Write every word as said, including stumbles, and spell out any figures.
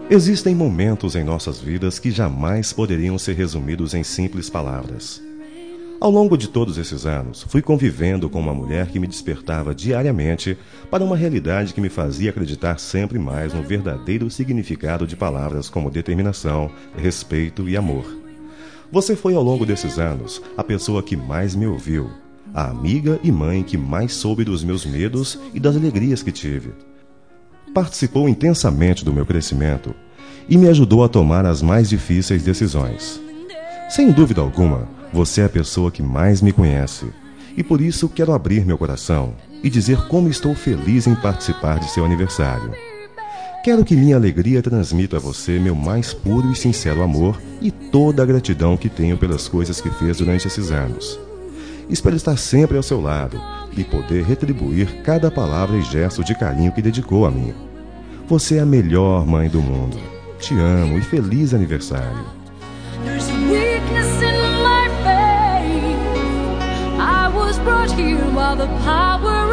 Existem momentos em nossas vidas que jamais poderiam ser resumidos em simples palavras. Ao longo de todos esses anos, fui convivendo com uma mulher que me despertava diariamente para uma realidade que me fazia acreditar sempre mais no verdadeiro significado de palavras como determinação, respeito e amor. Você foi ao longo desses anos a pessoa que mais me ouviu, a amiga e mãe que mais soube dos meus medos e das alegrias que tive. Participou intensamente do meu crescimento e me ajudou a tomar as mais difíceis decisões. Sem dúvida alguma, você é a pessoa que mais me conhece e por isso quero abrir meu coração e dizer como estou feliz em participar de seu aniversário. Quero que minha alegria transmita a você meu mais puro e sincero amor e toda a gratidão que tenho pelas coisas que fez durante esses anos. Espero estar sempre ao seu lado e poder retribuir cada palavra e gesto de carinho que dedicou a mim. Você é a melhor mãe do mundo. Te amo e feliz aniversário. There's weakness in my faith. I was brought here while the power